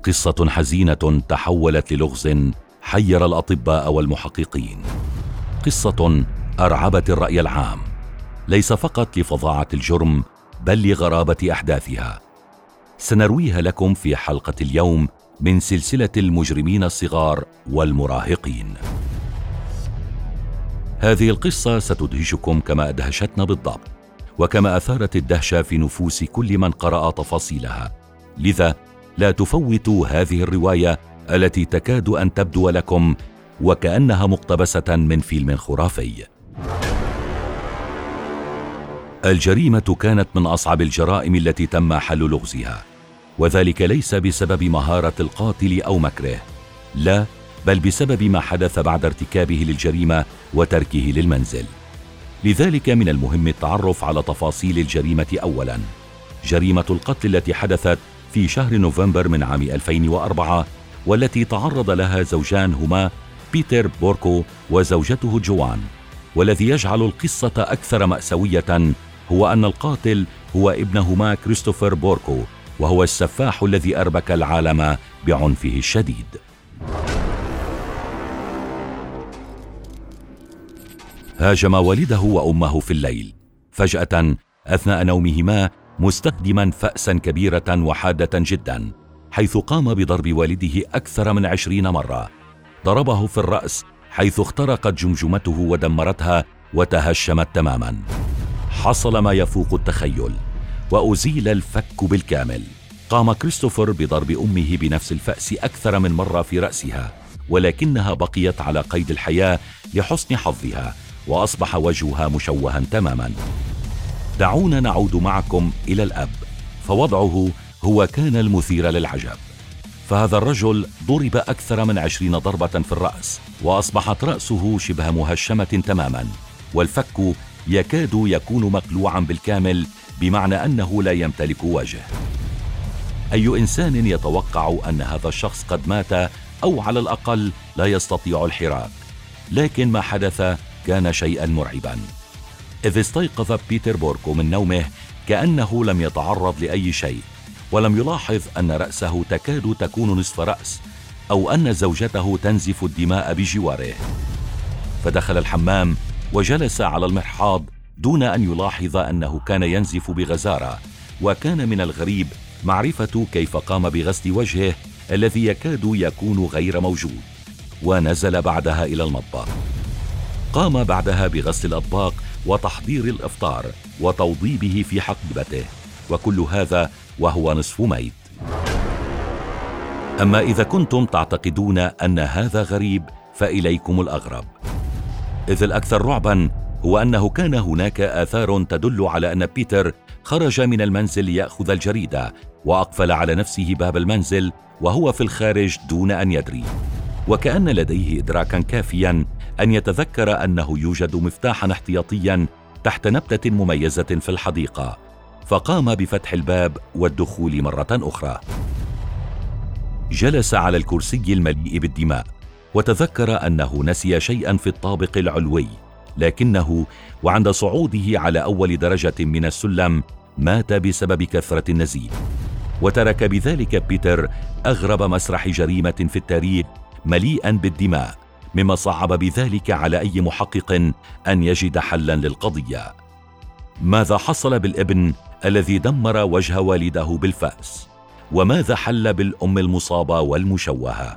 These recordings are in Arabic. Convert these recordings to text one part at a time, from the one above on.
قصة حزينة تحولت للغز حير الأطباء والمحققين، قصة أرعبت الرأي العام، ليس فقط لفظاعة الجرم بل لغرابة أحداثها. سنرويها لكم في حلقة اليوم من سلسلة المجرمين الصغار والمراهقين. هذه القصة ستدهشكم كما أدهشتنا بالضبط، وكما أثارت الدهشة في نفوس كل من قرأ تفاصيلها. لذا لا تفوتوا هذه الرواية التي تكاد أن تبدو لكم وكأنها مقتبسة من فيلم خرافي. الجريمة كانت من أصعب الجرائم التي تم حل لغزها، وذلك ليس بسبب مهارة القاتل أو مكره، لا، بل بسبب ما حدث بعد ارتكابه للجريمة وتركه للمنزل. لذلك من المهم التعرف على تفاصيل الجريمة أولاً. جريمة القتل التي حدثت في شهر نوفمبر من عام 2004، والتي تعرض لها زوجان هما بيتر بوركو وزوجته جوان. والذي يجعل القصة أكثر مأساوية هو أن القاتل هو ابنهما كريستوفر بوركو، وهو السفاح الذي أربك العالم بعنفه الشديد. هاجم والده وأمه في الليل فجأة أثناء نومهما، مستخدما فأسا كبيرة وحادة جدا، حيث قام بضرب والده أكثر من 20 مرة. ضربه في الرأس حيث اخترقت جمجمته ودمرتها وتهشمت تماما. حصل ما يفوق التخيل، وأزيل الفك بالكامل. قام كريستوفر بضرب أمه بنفس الفأس أكثر من مرة في رأسها، ولكنها بقيت على قيد الحياة لحسن حظها، وأصبح وجهها مشوها تماما. دعونا نعود معكم إلى الأب، فوضعه هو كان المثير للعجب. فهذا الرجل ضرب أكثر من 20 ضربة في الرأس، وأصبحت رأسه شبه مهشمة تماما، والفك يكاد يكون مقلوعا بالكامل، بمعنى أنه لا يمتلك وجه. أي إنسان يتوقع أن هذا الشخص قد مات، أو على الأقل لا يستطيع الحراك، لكن ما حدث كان شيئا مرعبا. إذ استيقظ بيتر بوركو من نومه كأنه لم يتعرض لأي شيء، ولم يلاحظ أن رأسه تكاد تكون نصف رأس، أو أن زوجته تنزف الدماء بجواره. فدخل الحمام وجلس على المرحاض دون أن يلاحظ أنه كان ينزف بغزارة، وكان من الغريب معرفة كيف قام بغسل وجهه الذي يكاد يكون غير موجود. ونزل بعدها إلى المطبخ. قام بعدها بغسل الأطباق وتحضير الإفطار وتوضيبه في حقيبته، وكل هذا وهو نصف ميت. أما إذا كنتم تعتقدون أن هذا غريب، فإليكم الأغرب. إذ الأكثر رعبا هو أنه كان هناك آثار تدل على أن بيتر خرج من المنزل ليأخذ الجريدة، وأقفل على نفسه باب المنزل وهو في الخارج دون أن يدري، وكأن لديه إدراكا كافيا أن يتذكر أنه يوجد مفتاحا احتياطيا تحت نبتة مميزة في الحديقة، فقام بفتح الباب والدخول مرة أخرى. جلس على الكرسي المليء بالدماء، وتذكر أنه نسي شيئا في الطابق العلوي، لكنه وعند صعوده على أول درجة من السلم مات بسبب كثرة النزيف. وترك بذلك بيتر أغرب مسرح جريمة في التاريخ مليئا بالدماء، مما صعب بذلك على أي محقق أن يجد حلا للقضية. ماذا حصل بالابن الذي دمر وجه والده بالفأس؟ وماذا حل بالأم المصابة والمشوهة؟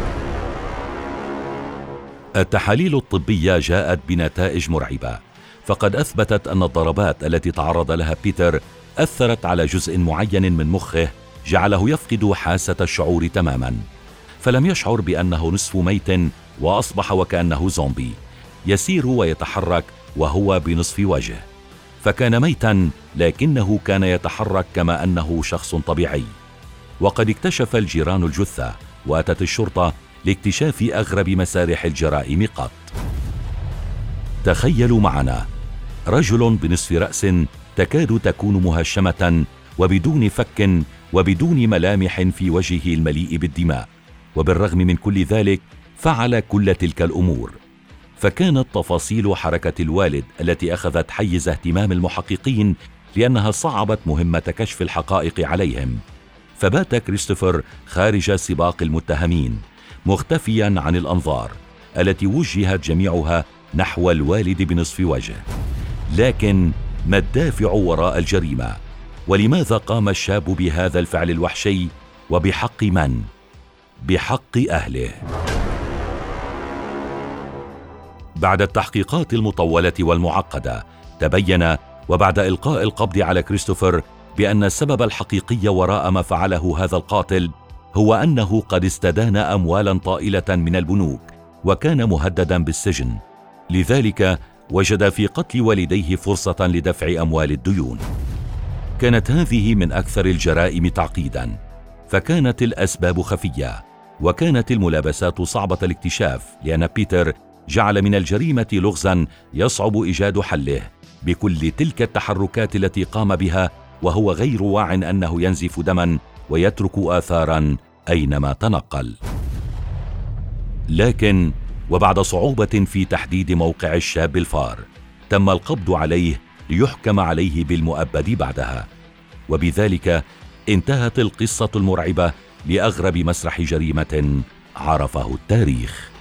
التحاليل الطبية جاءت بنتائج مرعبة، فقد أثبتت أن الضربات التي تعرض لها بيتر أثرت على جزء معين من مخه، جعله يفقد حاسة الشعور تماما، فلم يشعر بأنه نصف ميت، وأصبح وكأنه زومبي يسير ويتحرك وهو بنصف وجه. فكان ميتا، لكنه كان يتحرك كما أنه شخص طبيعي. وقد اكتشف الجيران الجثة، وأتت الشرطة لاكتشاف أغرب مسارح الجرائم قط. تخيلوا معنا رجل بنصف رأس تكاد تكون مهشمة، وبدون فك، وبدون ملامح في وجهه المليء بالدماء، وبالرغم من كل ذلك فعل كل تلك الأمور. فكانت تفاصيل حركة الوالد التي أخذت حيز اهتمام المحققين، لأنها صعبت مهمة كشف الحقائق عليهم. فبات كريستوفر خارج سباق المتهمين مختفيا عن الأنظار التي وجهت جميعها نحو الوالد بنصف وجه. لكن ما الدافع وراء الجريمة؟ ولماذا قام الشاب بهذا الفعل الوحشي؟ وبحق من؟ بحق أهله. بعد التحقيقات المطولة والمعقدة تبين وبعد إلقاء القبض على كريستوفر بأن السبب الحقيقي وراء ما فعله هذا القاتل هو أنه قد استدان أموالا طائلة من البنوك وكان مهددا بالسجن، لذلك وجد في قتل والديه فرصة لدفع أموال الديون. كانت هذه من أكثر الجرائم تعقيدا، فكانت الأسباب خفية وكانت الملابسات صعبة الاكتشاف، لأن بيتر جعل من الجريمة لغزا يصعب إيجاد حله بكل تلك التحركات التي قام بها وهو غير واع أنه ينزف دما ويترك آثارا أينما تنقل. لكن وبعد صعوبة في تحديد موقع الشاب الفار تم القبض عليه ليحكم عليه بالمؤبد بعدها، وبذلك انتهت القصة المرعبة لأغرب مسرح جريمة عرفه التاريخ.